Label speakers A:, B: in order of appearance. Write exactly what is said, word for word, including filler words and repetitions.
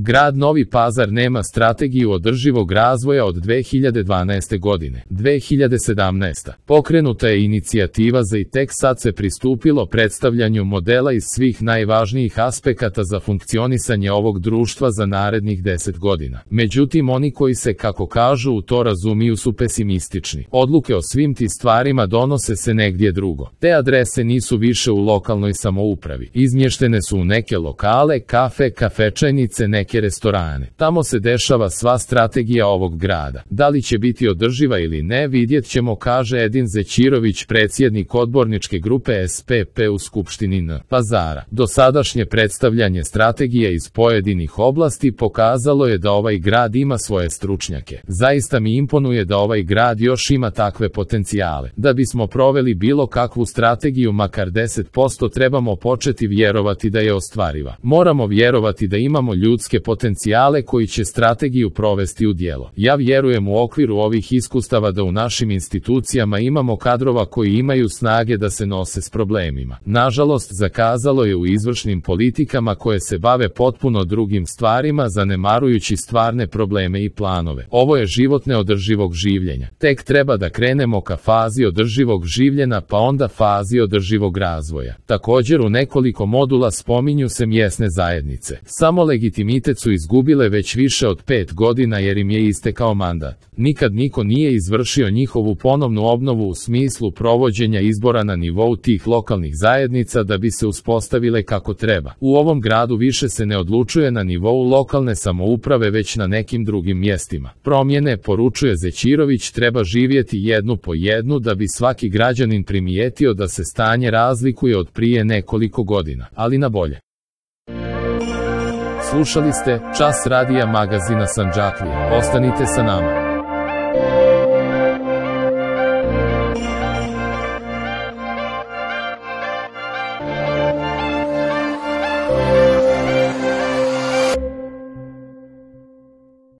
A: Grad Novi Pazar nema strategiju održivog razvoja od dve hiljade dvanaeste godine. dve hiljade sedamnaeste. Pokrenuta je inicijativa za i tek sad se pristupilo predstavljanju modela iz svih najvažnijih aspekata za funkcionisanje ovog društva za narednih deset godina. Međutim, oni koji se, kako kažu, u to razumiju su pesimistični. Odluke o svim ti stvarima donose se negdje drugo. Te adrese nisu više u lokalnoj samoupravi. Izmještene su u neke lokale, kafe, kafečajnice, neke restorane. Tamo se dešava sva strategija ovog grada. Da li će biti održiva ili ne, vidjet ćemo, kaže Edin Zećirović, predsjednik odborničke grupe S P P u Skupštini N Pazara. Dosadašnje predstavljanje strategija iz pojedinih oblasti pokazalo je da ovaj grad ima svoje stručnjake. Zaista mi imponuje da ovaj grad još ima takve potencijale. Da bismo proveli bilo kakvu strategiju, makar deset posto, trebamo početi vjerovati da je ostvariva. Moramo vjerovati da imamo ljudske potencijale koji će strategiju provesti u djelo. Ja vjerujem u okviru ovih iskustava da u našim institucijama imamo kadrova koji imaju snage da se nose s problemima. Nažalost, zakazalo je u izvršnim politikama koje se bave potpuno drugim stvarima, zanemarujući stvarne probleme i planove. Ovo je život neodrživog življenja. Tek treba da krenemo ka fazi održivog življenja, pa onda fazi održivog razvoja. Također u nekoliko modula spominju se mjesne zajednice. Samo legitimitet su izgubile već više od pet godina jer im je istekao mandat. Nikad niko nije izvršio njihovu ponovnu obnovu u smislu provođenja izbora na nivou tih lokalnih zajednica da bi se uspostavile kako treba. U ovom gradu više se ne odlučuje na nivou lokalne samouprave, već na nekim drugim mjestima. Promjene, poručuje Zećirović, treba živjeti jednu po jednu da bi svaki građanin primijetio da se stanje razlikuje od prije nekoliko godina, ali na bolje. Slušali ste Čas radija magazina Sandžaklije. Ostanite sa nama.